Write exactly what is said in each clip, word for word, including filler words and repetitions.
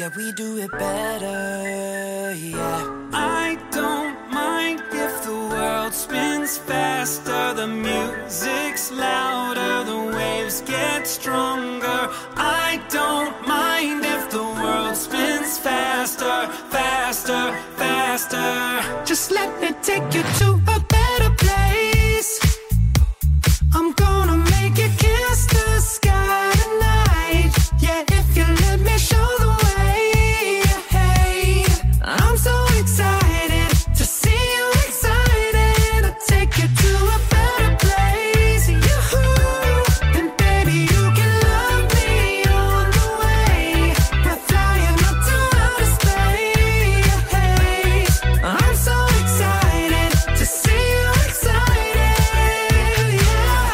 that we do it better, yeah. I don't mind if the world spins faster, the music's louder, the waves get stronger. I don't mind if the world spins faster, faster, faster. Just let me take you to a better place. I'm gonna make you kiss the sky tonight. Yeah, if you let me show the way. Hey, I'm so excited to see you excited. I'll take you to a better place. Yoo-hoo. And baby, you can love me on the way. We're flying up to outer space. Hey, I'm so excited to see you excited. Yeah,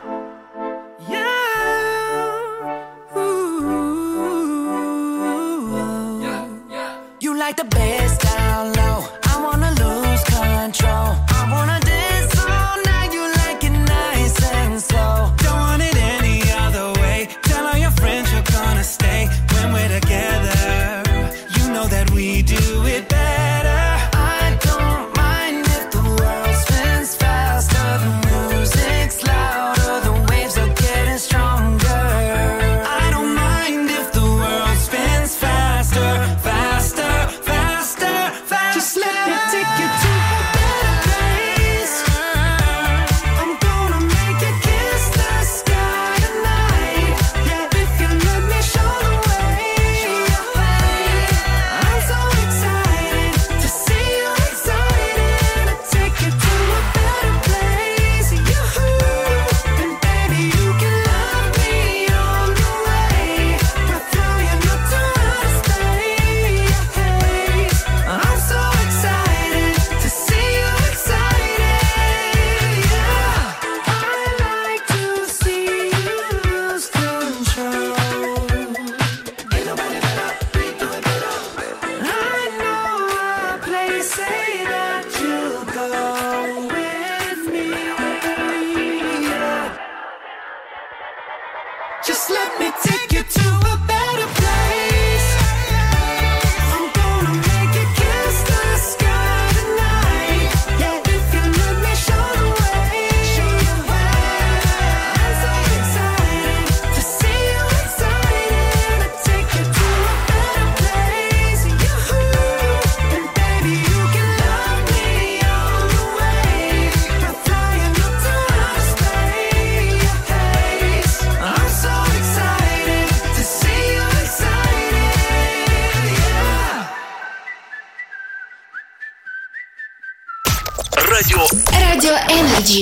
yeah. Ooh. Yeah, yeah. You like the bass down low. I wanna lose control. I wanna dance all night. You like it nice and slow. Don't want it any other way. Tell all your friends you're gonna stay when we're together. You know that we do it better. I don't mind if the world spins faster. The music's louder. The waves are getting stronger. I don't mind if the world spins faster, faster, faster, faster. Just let me take you to a better place. I'm gonna make you kiss the sky tonight. Yeah, if you let me show the way. I'm so excited to see you excited. I'll take you to a better place. Yoo-hoo. And baby, you can love me on the way. We're flying up to outer space. I'm so excited to see you excited. Yeah, I like to see you lose control. Ain't nobody better, we do it better. I know a place, say that you'll go with me. Yeah. Just let me take you to a better place. I'm gonna make you kiss the sky tonight. Yeah, if you let me show the way. I'm so excited to see you excited. I'll take you to a better place. Yoo-hoo. And baby, you can love me all the way. We're flying up to outer space. I'm so excited to see you excited. Yeah. Радио Radio Energy.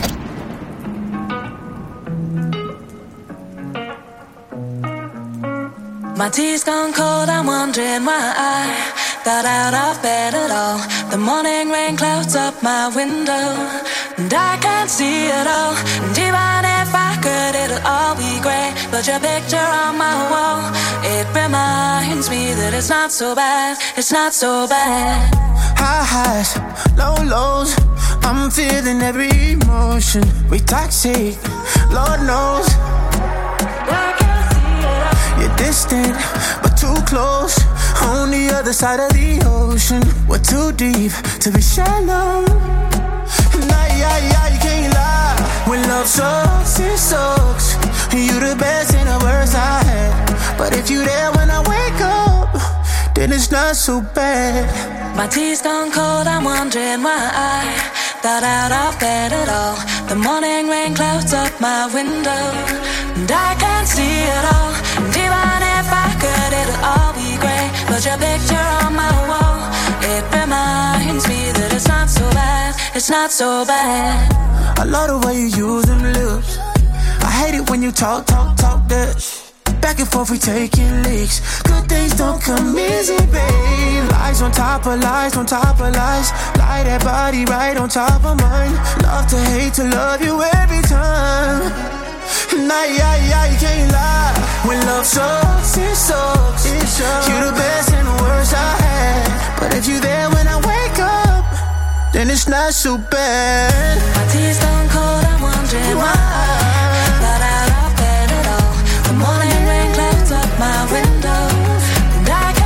My tea's gone cold, I'm wondering why I got out of bed at all. The morning rain clouds up my window, and I can't see it all. And even if I could, it'll all be grey. But your picture on my wall, it reminds me that it's not so bad, it's not so bad. High highs, low lows, I'm feeling every emotion. We toxic, Lord knows. I can't see it all. You're distant, but too close. On the other side of the ocean. We're too deep to be shallow. Nah, yeah, yeah, you can't lie. When love sucks, it sucks. You the best and the worst I had. But if you there when I wake up, then it's not so bad. My tea's gone cold, I'm wondering why I got out of bed at all. The morning rain clouds up my window, and I can't see it all. And even if I could, it'll all be grey. But your picture on my wall, it reminds me that it's not so bad, it's not so bad. I love the way you use them lips. I hate it when you talk, talk, talk that shit. Back and forth, we taking leaks. Good things don't come easy, babe. Lies on top of lies, on top of lies. Lie that body right on top of mine. Love to hate to love you every time. Nah, yeah, yeah, you can't lie. When love sucks, it sucks. It sucks. You the best and the worst I had. But if you there when I wake up, then it's not so bad. My tea's gone cold, I'm wondering why I got out of bed at all. The morning rain clouds up my window, and I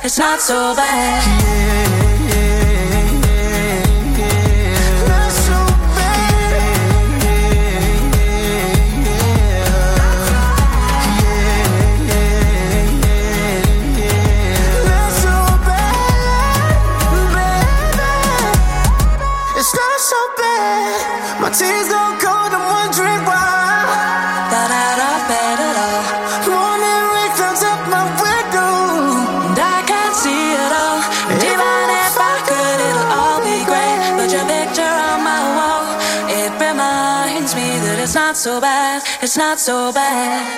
it's not so bad. Tears don't cold, I'm wondering why. Got out of bed at all. Morning rain clouds up my window, and I can't see it all. And even if I could, it'll all be great. Put your picture on my wall. It reminds me that it's not so bad. It's not so bad.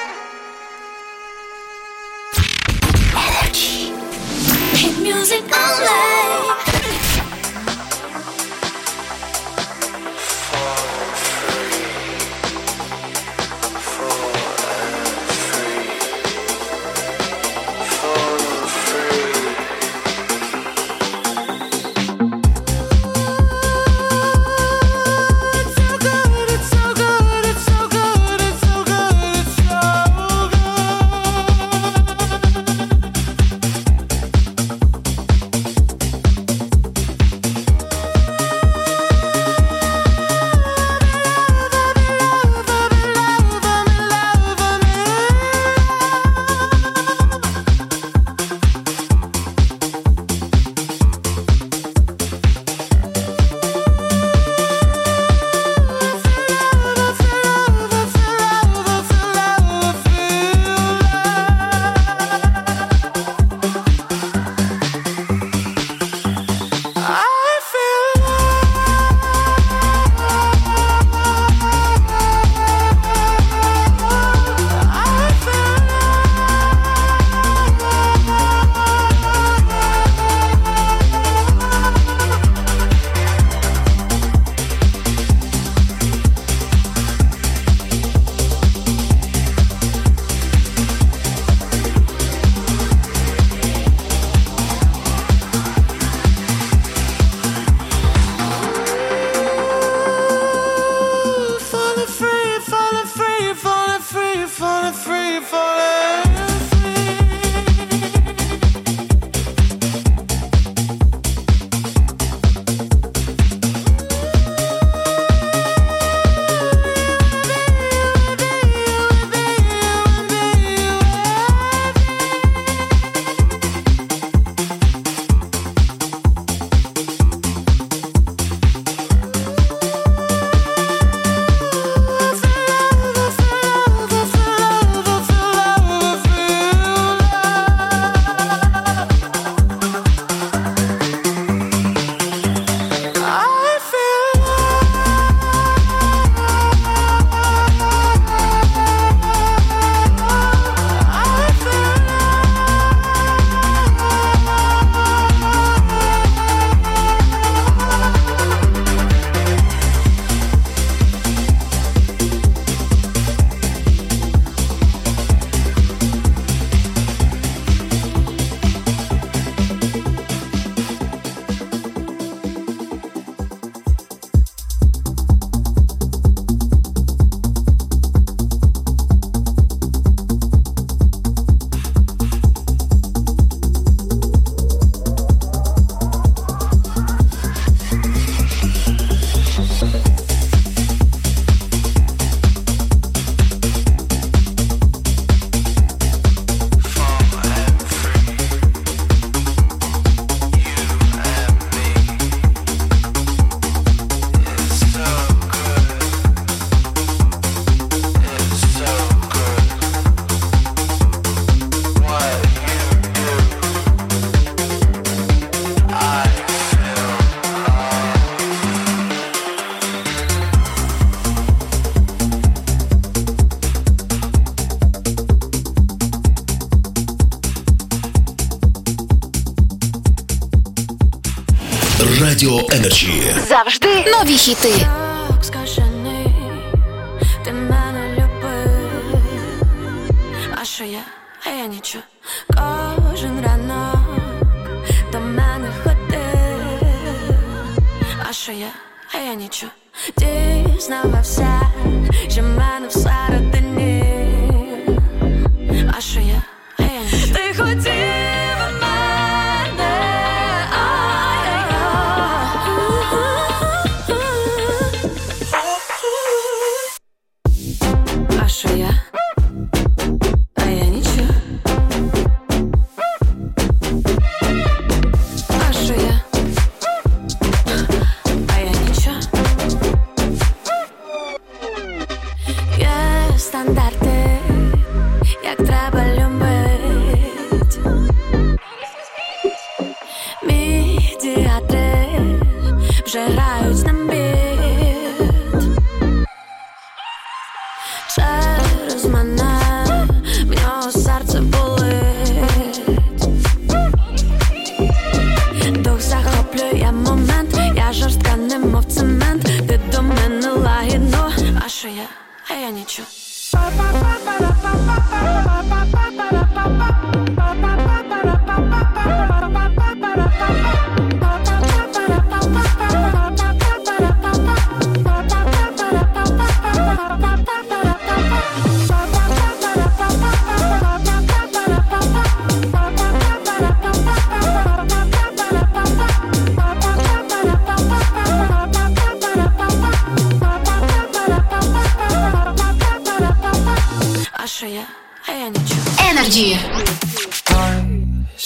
Energy. Hit music only. Радіо Energy. Завжди нові хіти. Скажений, ти мене любив. А що я? А я нічого. Кожен ранок до мене ходив. А що я? А я нічого. Дізнавався, що в мене всередині. А що я? А я нічого. Ти хотів мене.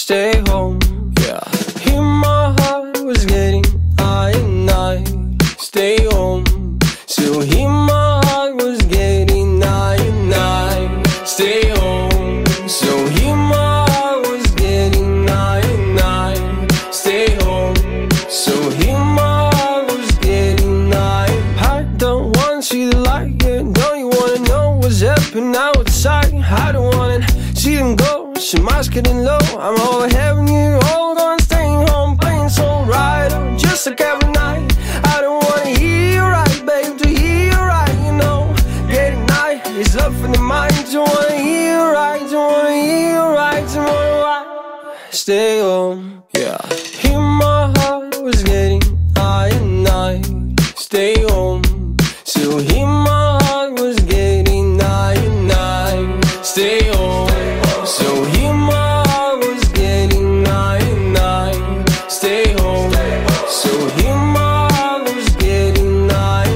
stay home. Yeah, here my heart was getting high and I stay home. So here my heart was getting high and I stay home. So here my heart was getting high and I stay home. So here my heart was getting high. I don't wanna see the light, yeah. Don't you wanna know what's happening outside? I don't wanna see them go, so mine's getting low. I'm over having you all gone, staying home, playing so right, just like every night. I don't wanna hear you right, babe, to hear you right, you know. Getting night is up in the mind. Don't wanna hear you right, don't wanna hear you right, don't wanna why. Stay home, yeah. Here my heart was getting high and I stay home. So here my heart was getting high and I stay home. So here my heart was getting high and I stay home. So here my heart was getting high.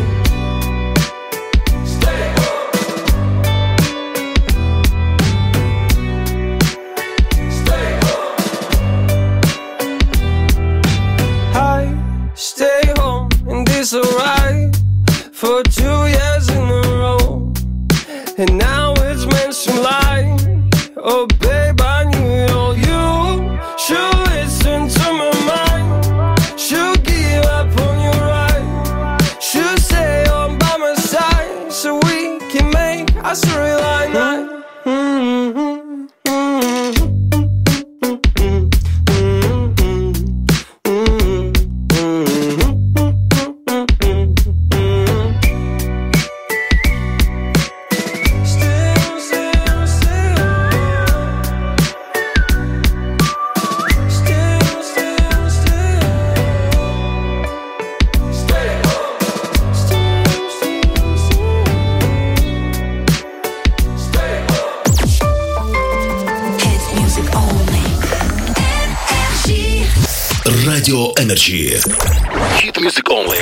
Stay home. Stay home. I stay home and this alright for two years in a row, and now it's meant to lie. Oh babe, I knew it all. You should listen to my mind. Should give up on your right. Should stay on by my side so we can make a storyline night. Mm-hmm. Radio Energy. Hit music only.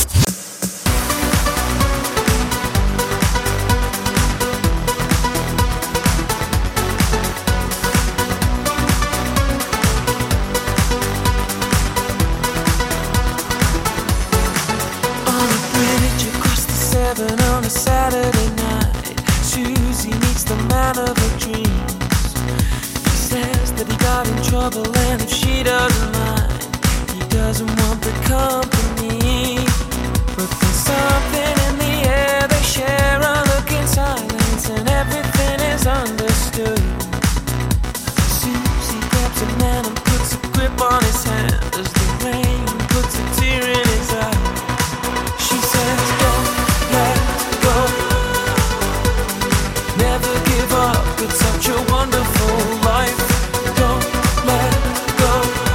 On a Saturday night, Susie meets the man of her dreams. He says that he got in trouble, and if she doesn't mind, he doesn't want the company. But there's something in the air, they share a look in silence, and everything is understood. Susie grabs a man and puts a grip on his hand as the rain puts a tear in his eye. She says, don't let go, never give up, it's such a wonderful life. Don't let go,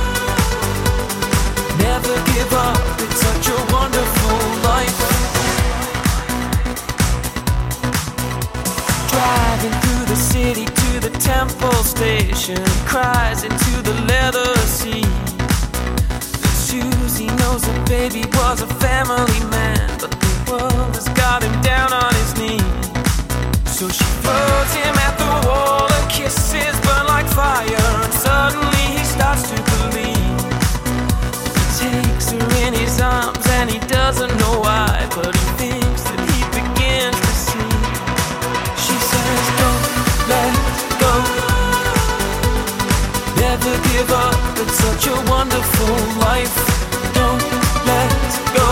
never give up, it's such a wonderful life. Driving through the city to the Temple Station, cries into the leather seat. Susie knows her baby was a family man, but the world has got him down on his knees. So she throws him at the wall, her kisses burn like fire, and suddenly he starts to believe. He takes her in his arms and he doesn't know why, but he thinks that he begins to see. She says, don't let go, never give up, it's such a wonderful life. Don't let go,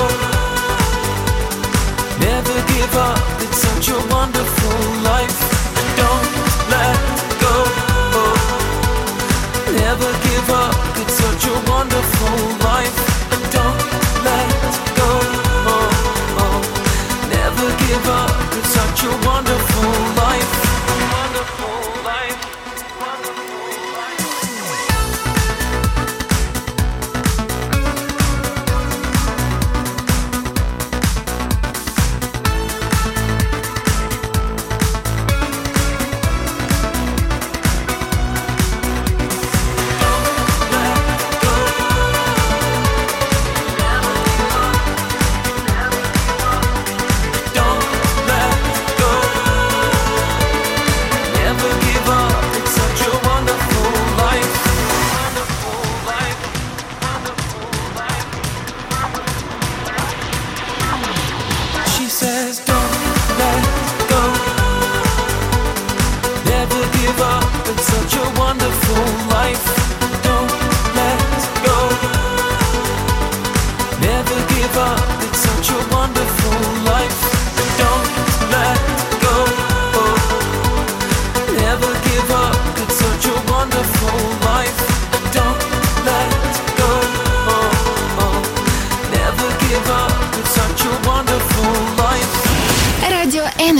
never give up, it's such a wonderful life. Don't let go, never give up, it's such a wonderful life. Don't let go, never give up, it's such a wonderful life. Wonderful life.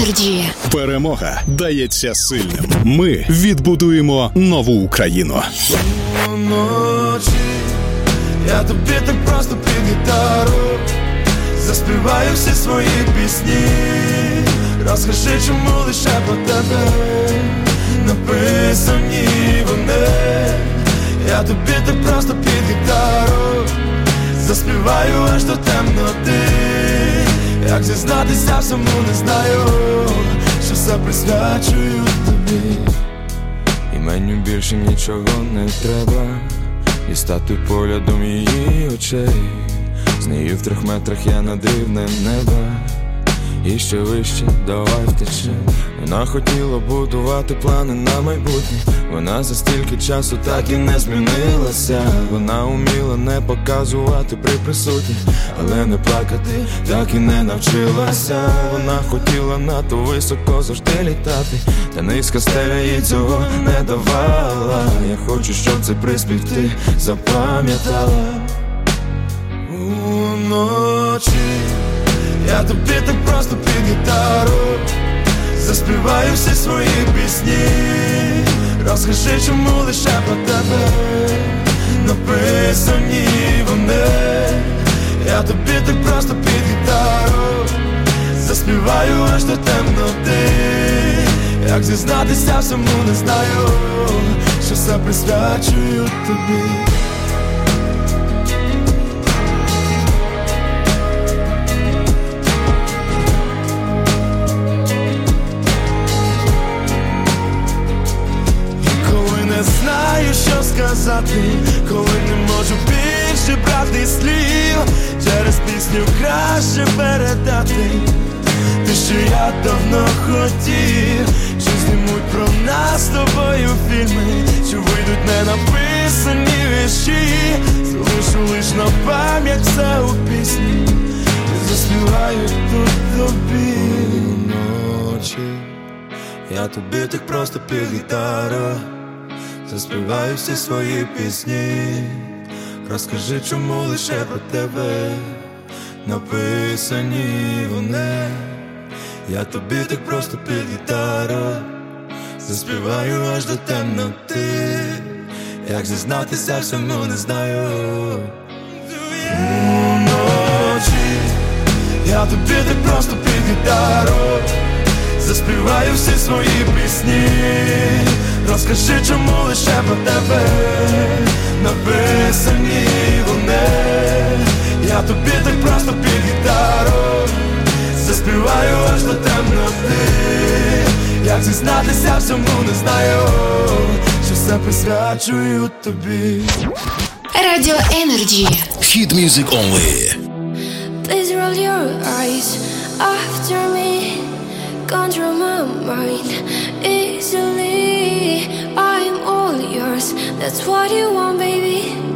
Energy. Перемога дається сильним. Ми відбудуємо нову Україну. Вночі я тобі так просто під гітару заспіваю всі свої пісні. Розкажи, чому лише про тебе написані вони. Я тобі так просто під гітару заспіваю аж до темноти. Як зізнатися всьому не знаю, що все присвячую тобі. І мені більше нічого не треба, дістати поглядом її очей. З нею в трьох метрах я над рівнем неба, і ще вище, давай втече. Вона хотіла будувати плани на майбутнє. Вона за стільки часу так і не змінилася. Вона уміла не показувати при присутніх, але не плакати так і не навчилася. Вона хотіла надто високо завжди літати, та низька стеля їй цього не давала. Я хочу, щоб цей приспів ти запам'ятала. Уночі я тобі так просто під гітару заспіваю всі свої пісні. Розкажи, чому лише про тебе написані вони. Я тобі так просто під гітару заспіваю аж до темноти. Як зізнатися всьому не знаю, що все присвячую тобі. Знаю, що сказати, коли не можу більше брати слів. Через пісню краще передати те, що я давно хотів. Чи знімуть про нас з тобою фільми, чи вийдуть ненаписані вірші. Залишу лиш на пам'ять все у пісні і заспіваю тут тобі. Вночі я тобі так просто під гітару заспіваю всі свої пісні. Розкажи, чому лише про тебе написані вони. Я тобі так просто під гітару заспіваю аж до темноти. Як зізнатися всьому не знаю. Уночі я тобі так просто під гітару заспіваю всі свої пісні. Розкажи, чому лише про тебе написані вони. Я тобі так просто під гітару заспіваю аж до темноти. Як зізнатися всьому не знаю, що все присвячую тобі. Radio Energy. Hit music only. Please roll your eyes after me. Control my mind easily. I'm all yours, that's what you want, baby.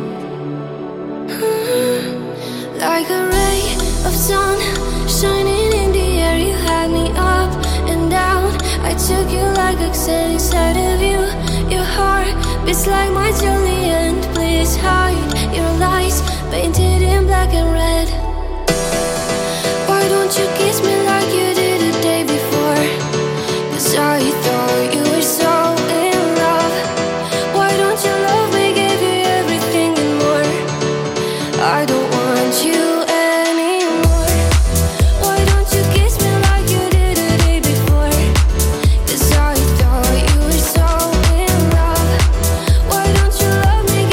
Like a ray of sun shining in the air, you had me up and down. I took you like a stand inside of you. Your heart beats like my jelly, and please hide your lies painted in black and red. Why don't you kiss me like you did the day before? 'Cause I thought you were so in love. Why don't you love me, give you everything and more? I don't want you anymore. Why don't you kiss me like you did the day before? 'Cause I thought you were so in love. Why don't you love me,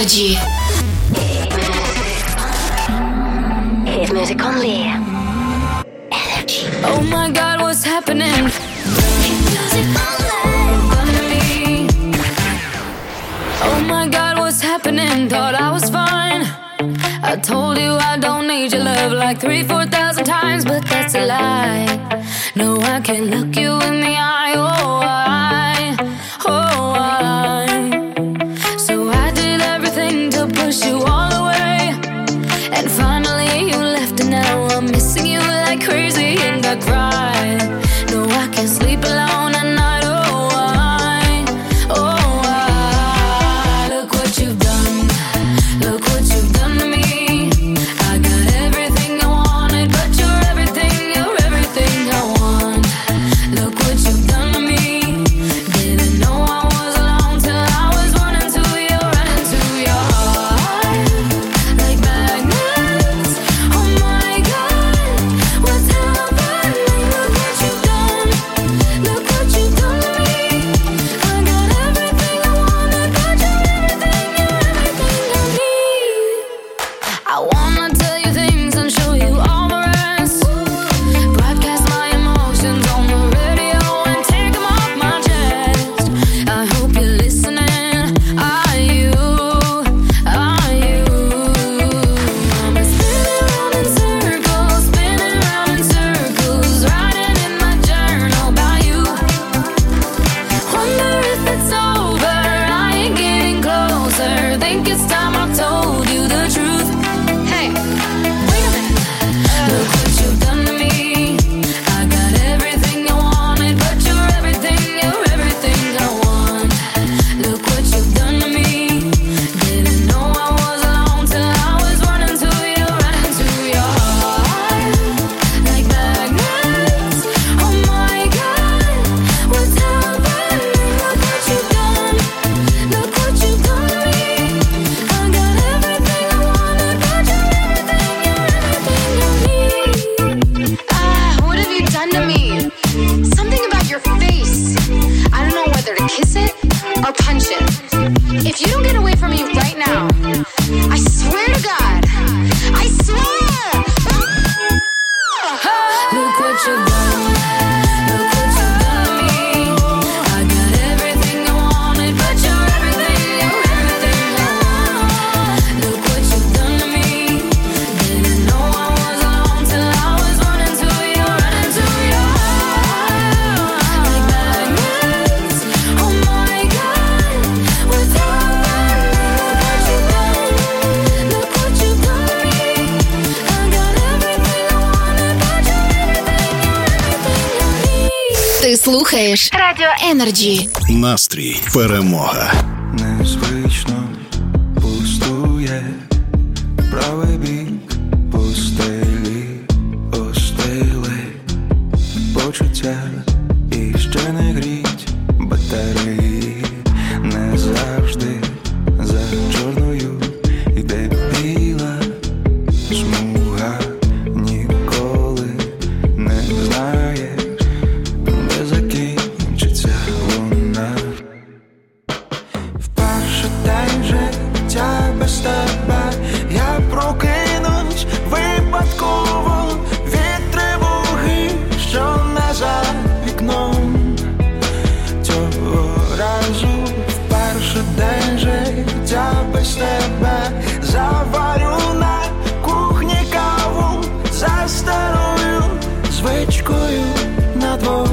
Energy. Hit music only. Energy. Oh my God, what's happening? Oh my God, what's happening? Thought I was fine. I told you I don't need your love like three, four thousand times, but that's a lie. No, I can't look you in the eye. Oh, I, oh, I. So I did everything to push you all away, and finally you left, and now I'm missing you like crazy, and I cry. No, I can't sleep alone at night. Oh, I, oh, I. Look what you've done. Look what you've done to me. I got everything I wanted, but you're everything, you're everything I want. Look what you've done to me. Didn't know I was alone till I was running to you, running to your heart. Like magnets. Oh my God, what's happening? Look what you've done. Look what you've done to me. I got everything I wanted, but you're everything, you're everything I need. I wanna tell you things and show you all the rest. Broadcast my emotions on the radio and take them off my chest. I hope you're listening. Are you? Are you? I'm spinning round in circles, spinning round in circles, writing in my journal about you. Wonder if it's over. I ain't getting closer. Think it's time I told you the truth. Hey, wait a minute. Look what you've done to me. I got everything I wanted, but you're everything, you're everything I want. Look what you've done to me. Didn't know I was alone till I was running to you, running to your heart. Like magnets. Oh my God, what's happening? Look what you've done. Look what you've done to me. I got everything I wanted, but you're everything, you're everything I need. Ah, what have you done to me? Something about your face. I don't know whether to kiss it or punch it. If you don't get away from me right now, I swear to God, I swear! Look what you've done. Look what you've done to me. I got everything I wanted, but you're everything, you're everything I want. Look what you've done to me. Didn't know I was alone till I was running to you, running to your heart. Like magnets. Oh my God, what's happening? Look what you've done. Look what you've done to me. I got everything I wanted, but you're everything, you're everything I need. Ти слухаєш Радіо Energy. Настрій, перемога. Незвично пустує правий бік постелі, остили почуття і ще не гріть батареї. Не завжди за чорною йде біла смуга. Ніколи не знаєш, де закінчиться вона. Вперше день життя без тебе, я прокинусь випадково від тривоги, що не за вікном. Цього разу вперше день життя без тебе, заварю на кухні каву за старою звичкою на двох.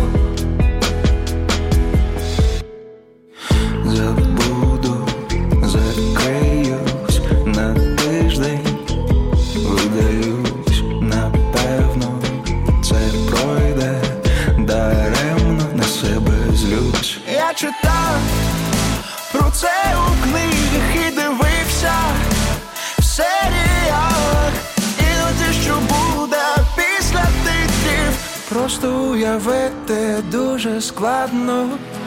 Забуду, закриюсь на тиждень, видаюсь, напевно, це пройде, даремно на себе злюсь. Я читав про це у книгах і дивився в серіалах, іноді що буде після титрів, просто уявити дуже складно.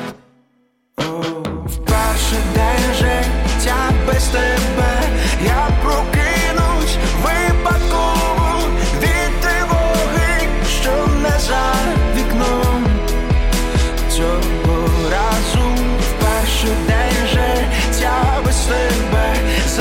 Вперше день життя без тебе, я прокинусь випадково від тривоги, що не за вікном. Цього разу вперше день життя без тебе,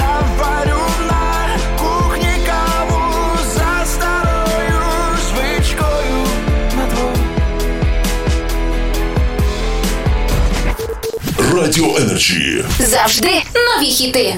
Радіо Energy. Завжди нові хіти.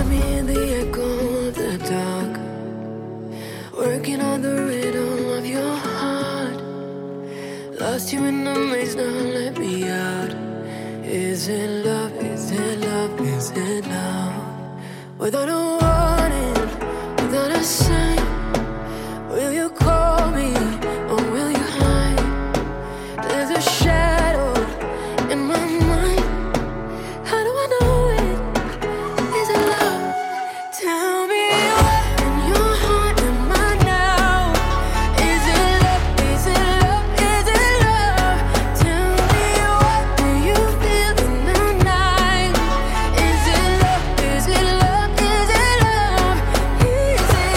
Working on the rhythm of your heart. Lost you in the maze, now let me out. Is it love, is it love, is it love? Without a warning, without a sign, will you call me or will you hide? There's a shadow in my mind. How do I know it? Is it love? Tell me what in your heart am I now? Is it love? Is it love? Is it love? Tell me what do you feel in the night? Is it love? Is it love? Is it love? Is it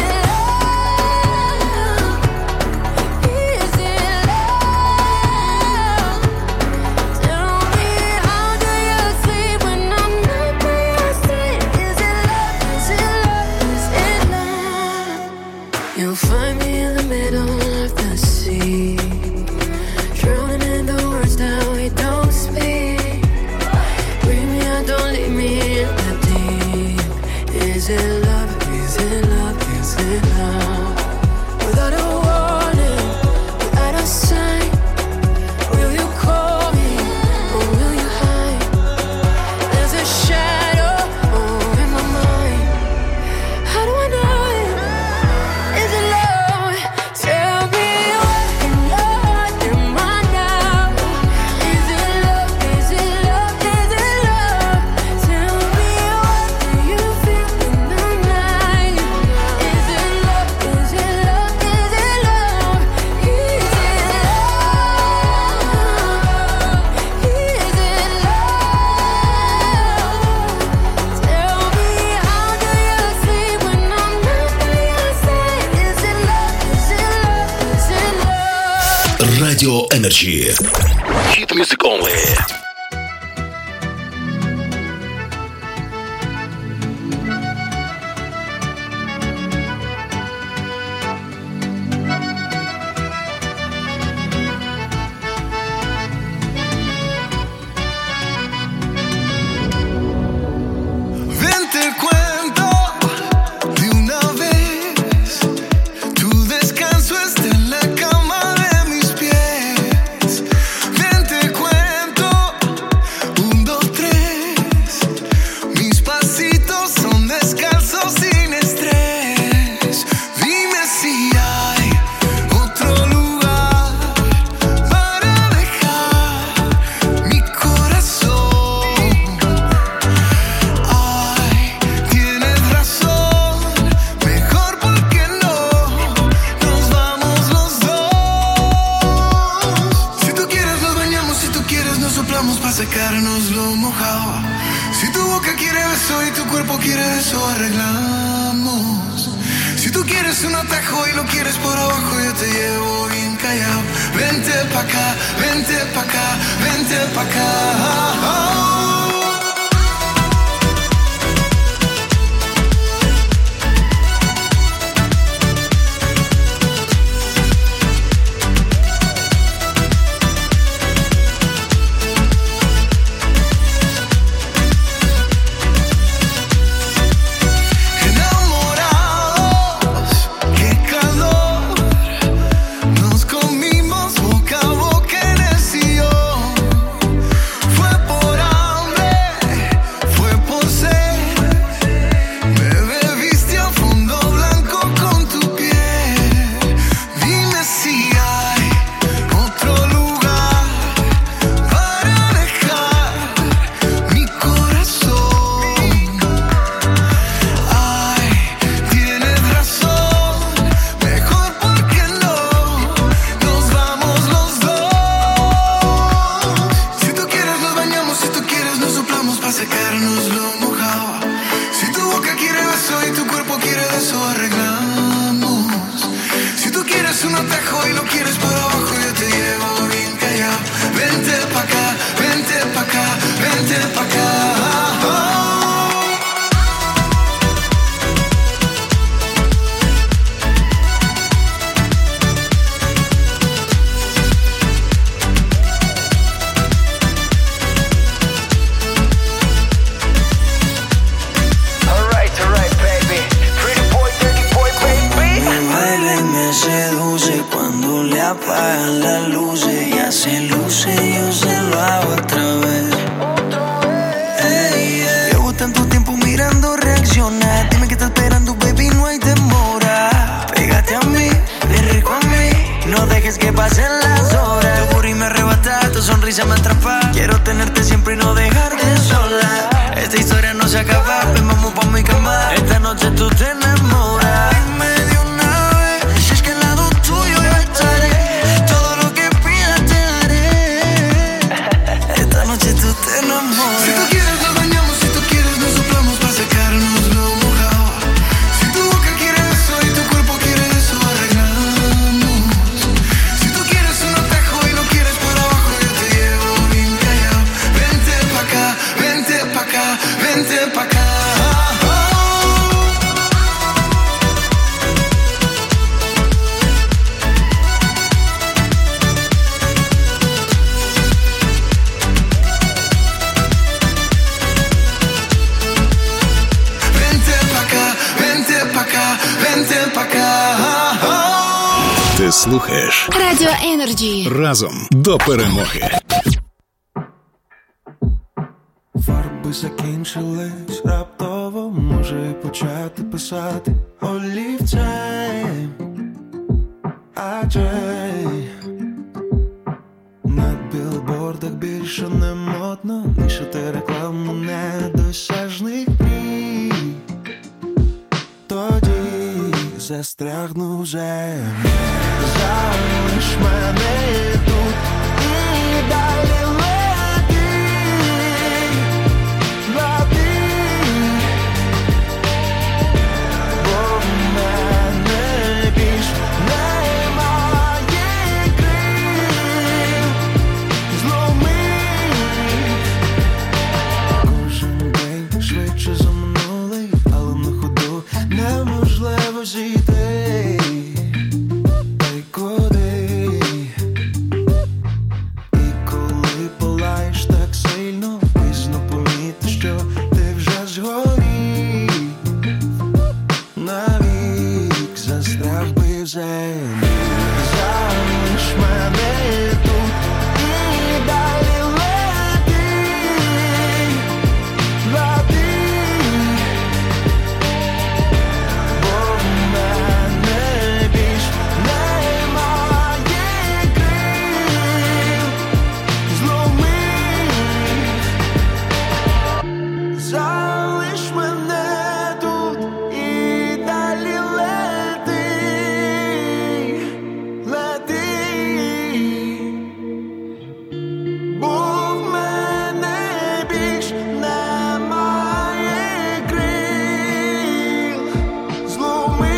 love? Is it love? Tell me how do you sleep when I'm not by your side? Is it love? Is it love? Is it love? You'll find me in the middle of the sea, drowning in the words that we don't speak. Bring me out, don't leave me in the deep. Is it love? Is it love? Is it love? Without a warning, without a sign, will you call me or will you hide? There's a shadow oh, in my mind. How do I know it? Is it love? Tell me what in your heart am I now? Is it love? Is it love? Is it love? Tell me what do you feel in the night? Is it love? Is it love? Is it love? Is it love? Is it love? Tell me how do you sleep when I'm not by your side? Is it love? Is it love? Is it love? Радіо Energy. Hit music only. Ven, te cuento de una vez. Tu descanso está en la cama de mis pies. Ven, te cuento, un, dos, tres. Mis pasitos son descalzos sin estrés. Dime si hay otro lugar para dejar mi corazón. Ay, tienes razón, mejor porque no nos vamos los dos. Si tú quieres nos bañamos, si tú quieres nos soplamos para secarnos lo mojado. Si tu boca quiere beso y tu cuerpo quiere eso, arreglamos. Si tú quieres un atajo y lo quieres por abajo, yo te llevo bien callado. Vente pa' acá, vente pa' acá, vente pa' acá. Enamorados, qué calor. Nos comimos boca a boca en el sillón. Fue por hambre, fue por sed. Me bebiste a fondo blanco con tu piel. Dime si hay otro lugar para dejar mi corazón. Ay, tienes razón, mejor porque no nos vamos los dos. Si tú quieres nos bañamos, si tú quieres nos soplamos para secarnos lo mojado. Si tu boca quiere beso y tu cuerpo quiere eso, arreglamos. Si tú quieres un atajo y lo quieres por abajo, yo te llevo bien callado. Vente pa' acá, vente pa' acá, vente pa' acá. seduce cuando le apagan las luces. Ya se luce, yo se lo hago otra vez. Hey, yeah. Llevo tanto tiempo mirando reaccionar. Dime que estás esperando, baby, no hay demora. Pégate a mí, ven rico a mí. No dejes que pasen las horas. Tu booty me arrebata, tu sonrisa me atrapa. Quiero tenerte siempre y no dejarte sola. Esta historia no se acaba, ven vamos pa' mi cama. Esta noche tú te enamoras. Dime de una vez, si es que al lado tuyo yo estaré. Todo lo que pidas te daré. Esta noche tú te enamoras. Si tú quieres nos bañamos, si tú quieres nos soplamos pa' sacarnos lo mojado. Si tu boca quiere eso y tu cuerpo quiere eso, arreglamos. Si tú quieres un atajo y no quieres por abajo, yo te llevo bien callado. Vente pa' acá, vente pa' acá, vente pa' acá. Ти слухаєш Радіо Енерджі. Разом до перемоги. Фарби закінчились раптово, може почати писати олівцем. Адже на білбордах більше не модно вішати рекламу недосяжних мрій. Тоді застрягну в землі. Залиш мене тут і далі лети, лети. Бо в мене більш немає крил. Зломи. Кожен день швидше за минулий, але на ходу неможливо зійти. Та й куди? І коли палаєш так сильно, пізно помітиш, що ти вже згорів. Навік застряг би в землі. Залиш мене тут і далі лети, лети. Бо в мене більш немає крил. Зломи. Залиш мене тут і далі лети, лети. Бо в мене більш немає крил. Зломи.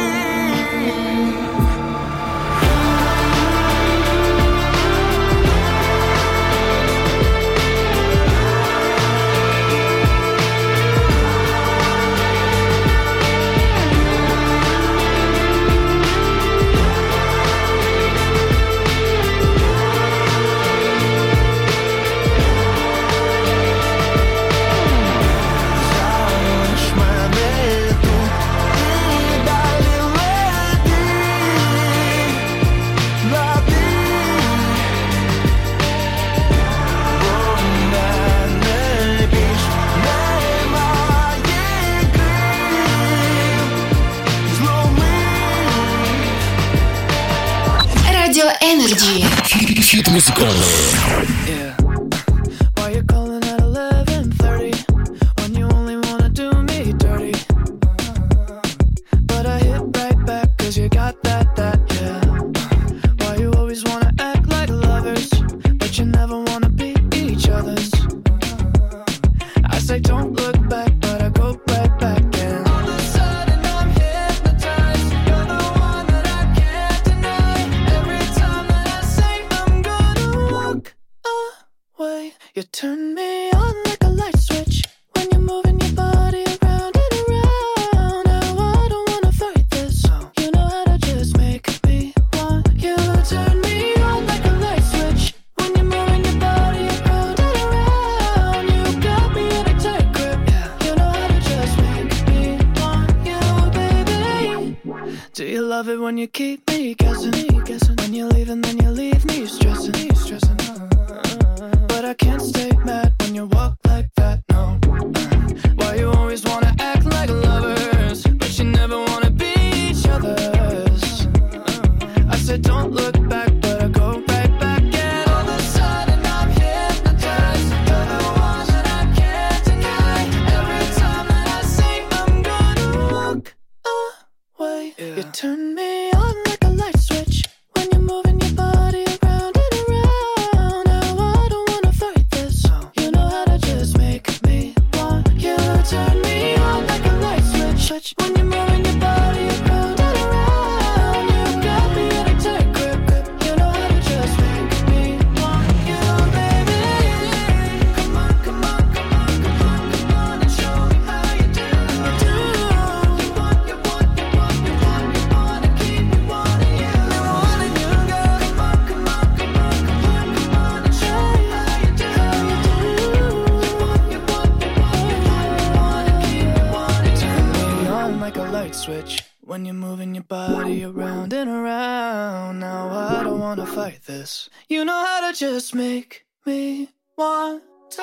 Залиш мене тут і далі лети, лети. Бо в мене більш немає крил. Зломи. Радіо Енерджі. Hit music only. Yeah. Why you calling at eleven thirty when you only wanna do me dirty? But I hit right back 'cause you got that, that, yeah. Why you always wanna act like lovers, but you never wanna be each other's? I say don't look back, but I go right back and all of a sudden I'm hypnotized. You're the one that I can't deny. Every time that I say I'm gonna walk away, you turn me on like a light switch when you're moving your body around and around. Now I don't wanna fight this. You know how to just make me want you. Turn me on like a light switch when you're moving your body around and around. You got me in a tight grip. You know how to just make me want you, baby. Do you love love it when you keep me guessing. When you leave and then you leave me stressing. But I can't stay mad when you walk like that, no. Why you always wanna act like lovers, but you never wanna be each other's? I said don't look back, but I go right back. And all of a sudden I'm hypnotized. You're the one that I can't deny. Every time that I say I'm gonna walk away, yeah. You turn me on like a light switch when you're moving your body around and around. Now I don't wanna fight this. You know how to just make me want you. Turn me on like a light switch when you're moving your body around and around. You got me in a tight grip. You know how to just make me want you, baby. Come on, come on, come on, come on, come on and show me how you do. do. You want, you want, you want, you want, you want to keep me wanting you. Me wanting you, girl. Come on, come on, come on, come on, come on and show me how you do. How you do. You want, you want, you want, you want, you want to keep me wanting you. Turn me on like a light switch when you're moving your body around and around. Now I don't wanna fight this. You know how to just make me want to.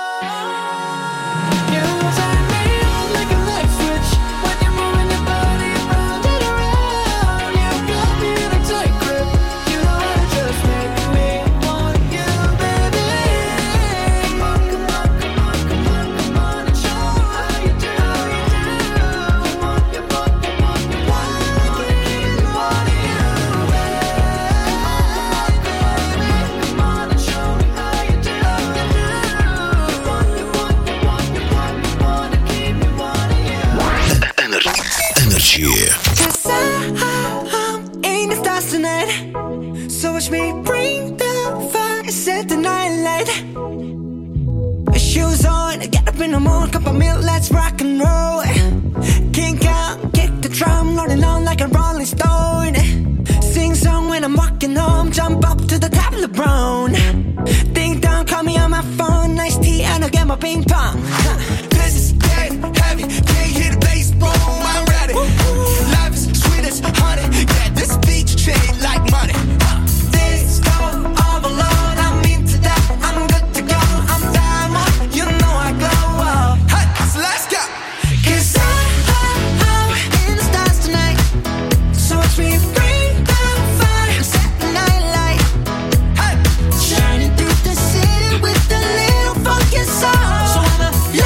You turn me on like a light switch when you're moving your body around and around. You got me in a tight grip. You know how to just make me want you, baby. Come on, come on, come on, come on, come on and show me how you do. You want, you want, you want, you want, you want to keep me wanting you. Come on and show me how you do. You want, you want, you want, you want, you want to keep me wanting you. Energy. Energy. Cause I'm in the stars tonight. So watch me bring the fire, set the night light. Shoes on, get up in the morning, cup of milk, let's rock and roll. Kink out, kick the drum, rolling on like a rolling stone. Sing song when I'm walking home, jump up to the top of the brown. Ding dong, call me on my phone, nice tea and I'll get my ping pong. Huh. This is dead heavy, can't hear the bass, boom, I'm ready. Life is sweet as honey, yeah, this beach chain like money. This go all alone, I'm into that, I'm good to go, I'm diamond, you know I glow up. Hey, so let's go. Cause I, I, I'm in the stars tonight. So watch me bring the fire, set the night light. Hey, Shining through the city with a little funky soul. So I'ma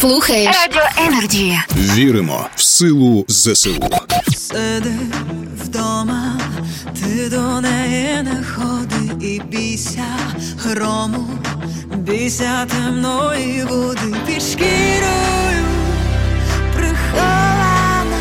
слухаєш Радіо Енерджі. Віримо в силу ЗСУ. Сиди вдома, ти до неї не ходи і бійся грому, бійся темної води під шкірою прихована.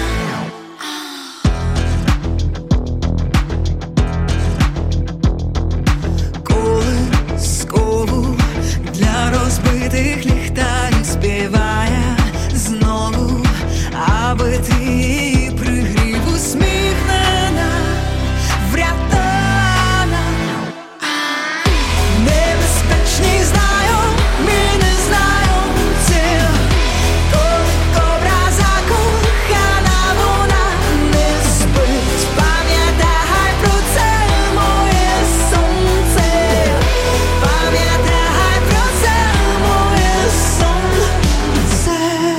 Колискову для розбитих ліхтарів співає знову, аби ти її пригрів, усміхнена, врятована. Небезпечні знайомі, незнайомці, коли кобра закохана, вона не спить. Пам'ятай про це, моє сонце, пам'ятай про це, моє сонце.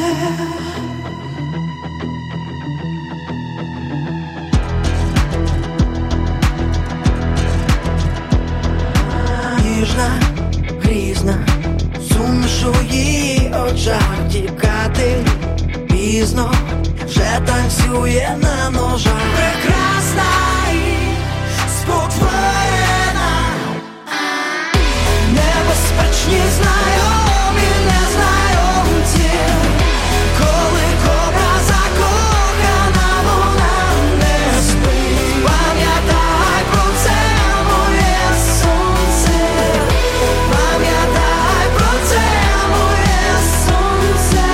Ніжна, грізна, суміш у її очах, тікати пізно, вже танцює на ножах. Прекрасна і спотворена, небезпечні знайомі, незнайомці, коли кобра закохана, вона не спить. Пам'ятай про це, моє сонце, пам'ятай про це, моє сонце.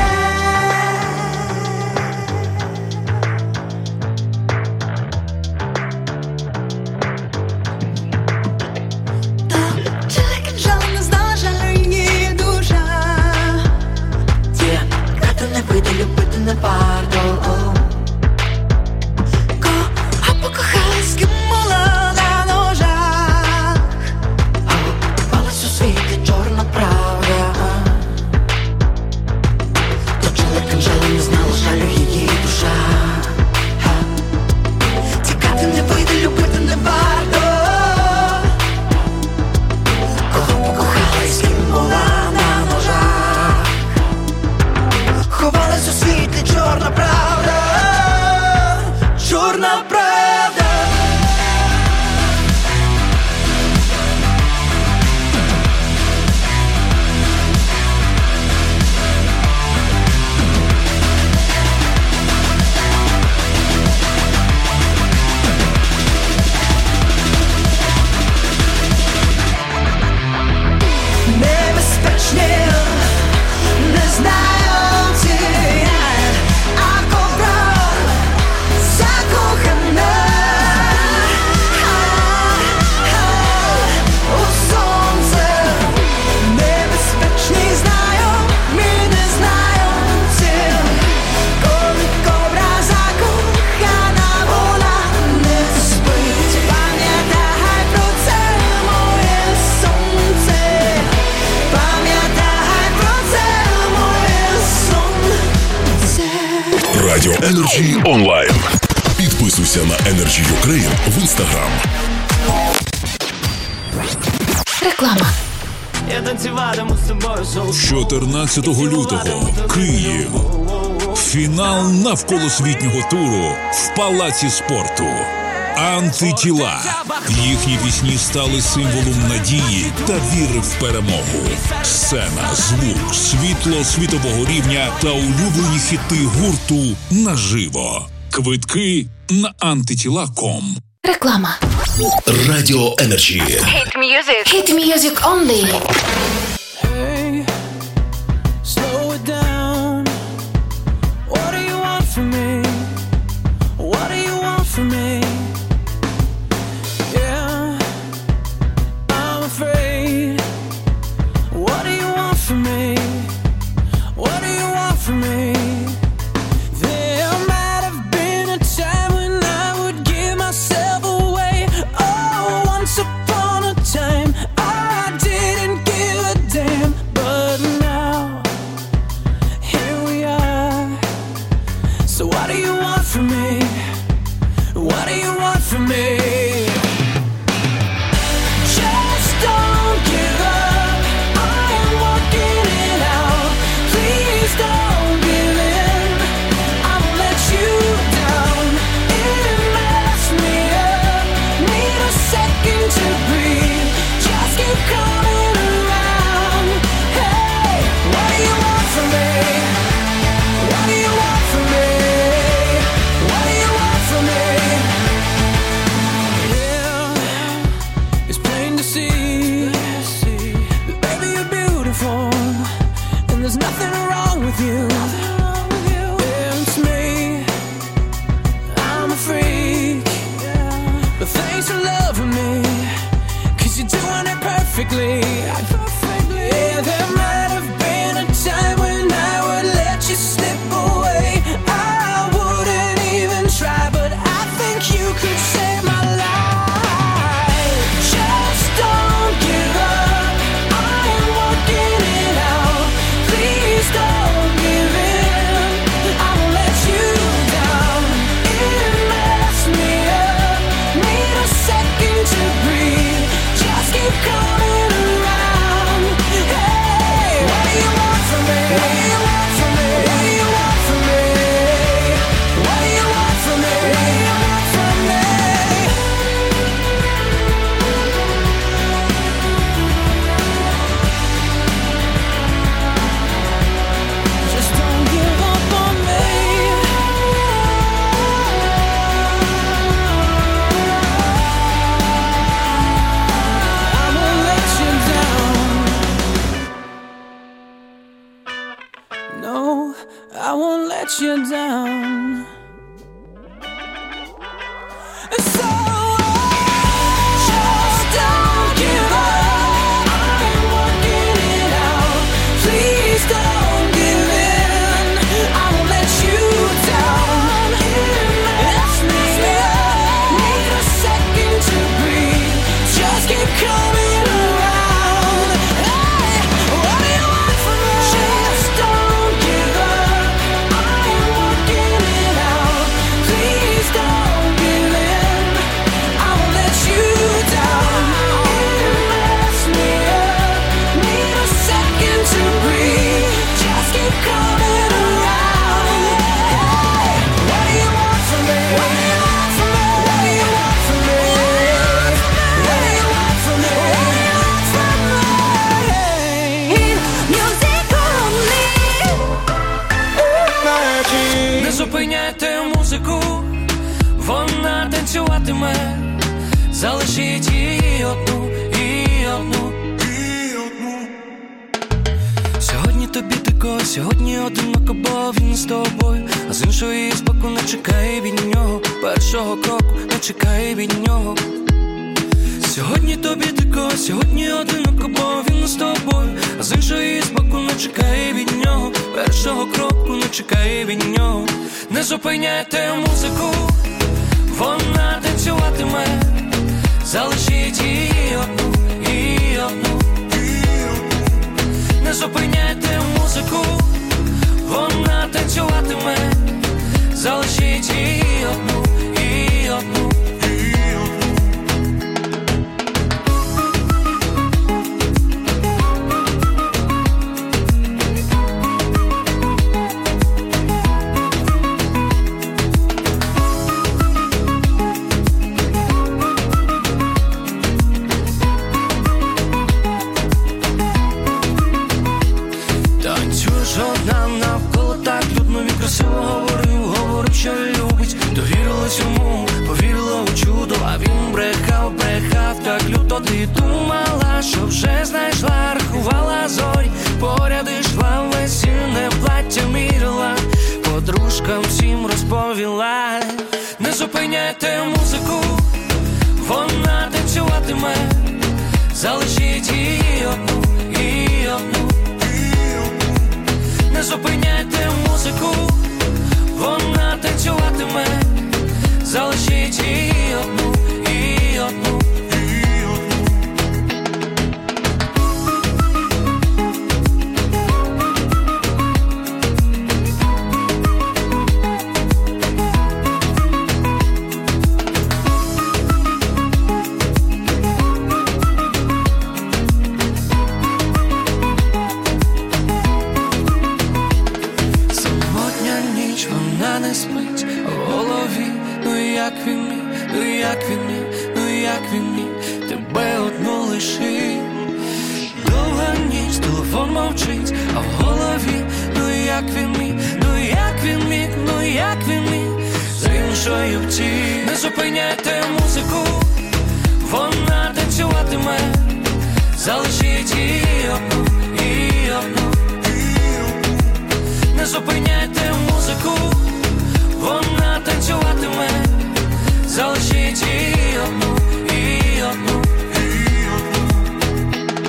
Чоловік жаль не знала, жаль її душа. Тікати не вийде, любити не варто. Кого покохалась, ким була на ножах, палець у світі чорна правда. То чоловік жаль не знала, жаль її душа. Тікати не вийде, любити не варто. Кого покохалась, ким була на ножах, ховалась у світлі чорна правда, чорна правда. Небезпечні, незнайомці, а кобра закохана у сонце. Небезпечні знайомі, незнайомці, коли кобра закохана, вона не спить. Пам'ятай про це, моє сонце, пам'ятай про це, моє сонце. Радіо Енерджі онлайн. Підписуйся на Energy Ukraine в Instagram. Реклама. Я танцюватиму з тобою. чотирнадцятого лютого Київ. Фінал навколосвітнього туру в Палаці спорту. Антитіла. Їхні пісні стали символом надії та віри в перемогу. Сцена, звук, світло світового рівня та улюблені хіти гурту наживо. Квитки на антитіла крапка ком. Реклама. Радіо Енерджі. Hit music. Hit music only. Hey, slow it down. What do you want from me? What do you want from me? Yeah, I'm afraid. What do you want from me? What do you want from me? There might have been a time when I would give myself away. Oh, once upon a time I didn't give a damn. But now, here we are. So what do you want from me? What do you perfectly. Yeah, there might have been a time when I would let you slip away. I wouldn't even try, but I think you could save my life. Just don't give up, I am working it out. Please don't give in, I won't let you down. It messed me up, need a second to breathe. Just keep coming around. Hey, what do you want from me? What do you want from me? What do you want from me? What do you want from me? What do you want from me? Just don't give up on me. I won't let you down. No, I won't let you down. So just don't give up, I'm working it out. Please don't give in, I won't let you down. It messed me up, need a second to breathe. Just keep coming around. Hey, what do you want from me? Just don't give up, I am working it out. Please don't give in, I won't let you down. It messed me up, need a second to breathe. Just keep coming around. Hey, what do you want from me? What do you want from me? What do you want from me? What do you want from me? What do you want from me? Music only. Не зупиняйте музику, вона танцюватиме. Залишіть її одну, і одну, і одну. Сьогодні тобі дико, сьогодні одиноко, бо він з тобою. А з іншої з боку не чекай від нього, першого кроку не чекай від нього. Сьогодні тобі дико, сьогодні одиноко, бо він з тобою. А з іншої з боку не чекай від нього, першого кроку не чекай від нього. Не зупиняйте музику, вона танцюватиме. Залишіть її одну, і одну, і одну. Не зупиняйте музику, вона танцюватиме. Залишіть її одну, і одну. Танцюєш одна навколо так людно, він красиво говорив, говорив, що любить. Довірилась йому, повірила у чудо, а він брехав, брехав так люто. Ти думала, що вже знайшла, рахувала зорі, поряд ішла, весільне плаття мірила, подружкам всім розповіла. Не зупиняйте музику, вона танцюватиме. Залишіть її одну, і одну. Не зупиняйте музику, вона танцюватиме. Залишіть її одну, і одну. як він міг, ну як він міг тебе одну лишив. Довга ніч, телефон мовчить, а в голові, ну як він міг, ну як він міг, ну як він міг з іншою втік. Не зупиняйте музику, вона танцюватиме. Залишіть її одну, і одну. Не зупиняйте музику, вона танцюватиме. Залишіть її одну, і одну.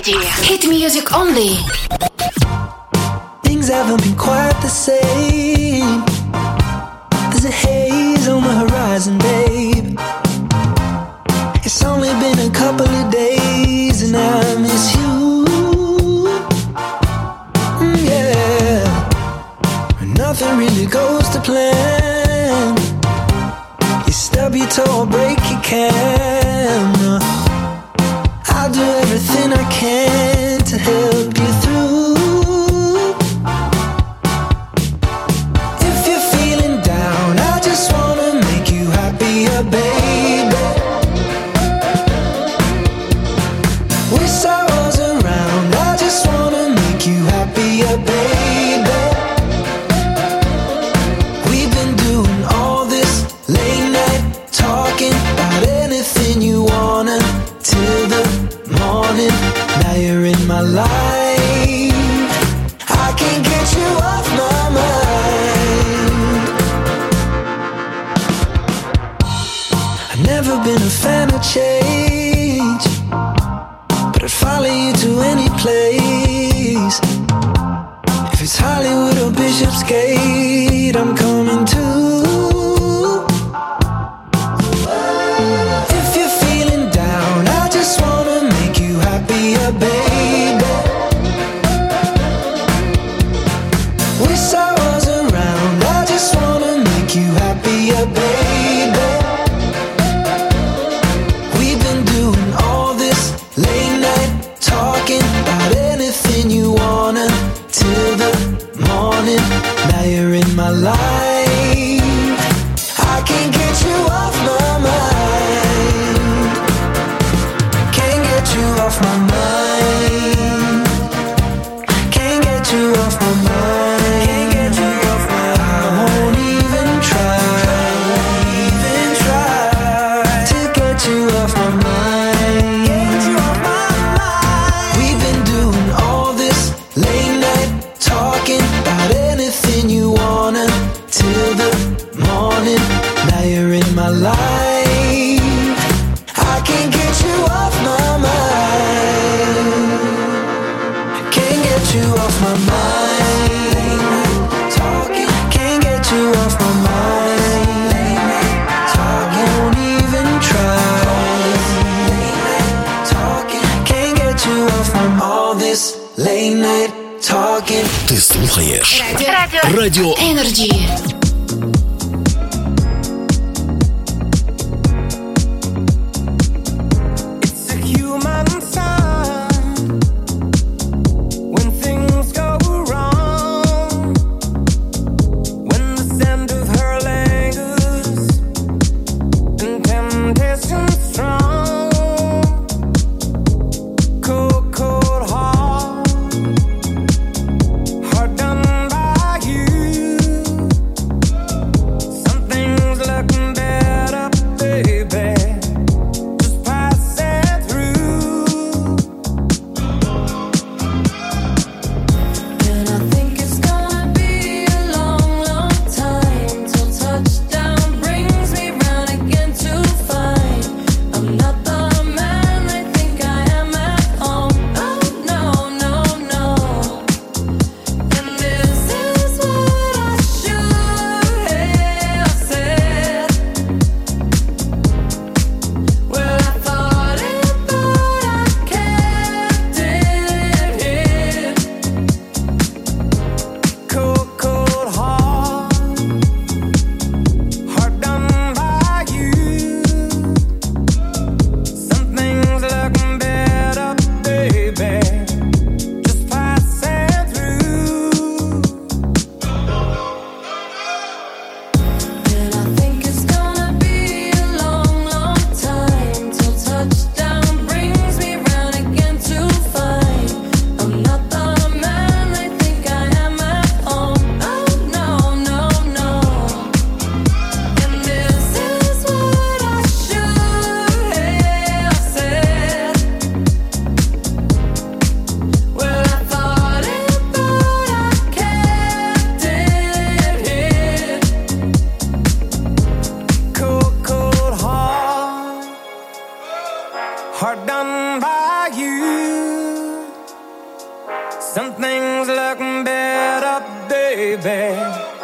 Energy. Hit music only. Things haven't been quite the same. There's a haze on the horizon, babe. It's only been a couple of days and I miss you. Mm, yeah. Nothing really goes to plan. You stub your toe or break your camera. I'll do everything I can to help you through. If you're feeling down, I just wanna make you happier, baby. Wish I was around, I just wanna make you happier, baby. We've been doing all this late night talking about anything you wanna till the morning. Now you're in my life, I can't get you off my mind. I've never been a fan of change, but I'd follow you to any place. If it's Hollywood or Bishopsgate, I'm coming too. If you're feeling down, I just wanna make you happier, baby. Wish I was around, I just wanna make you happier, baby. We've been doing all this late night talking about anything you wanna till the morning. Now you're in my life, I can't get you off my mind. Can't get you off my mind. Can't get you off my mind. Can't get you off my mind. I won't even try, even try to get you off my mind. Get you off my mind. We've been doing all this late night talking about anything you wanna till the morning. Now you're in my life, I can't get you off my mind. Can't get you off my mind. Talking, can't get you off my mind. Talking, won't even try. Talking, can't get you off from all this late night talking. Ти слухаєш Радіо, Радіо Energy. It's a human sign when things go wrong, when the scent of her lingers and temptation strong. Cold, cold heart, heart done by you. Something's looking better, baby.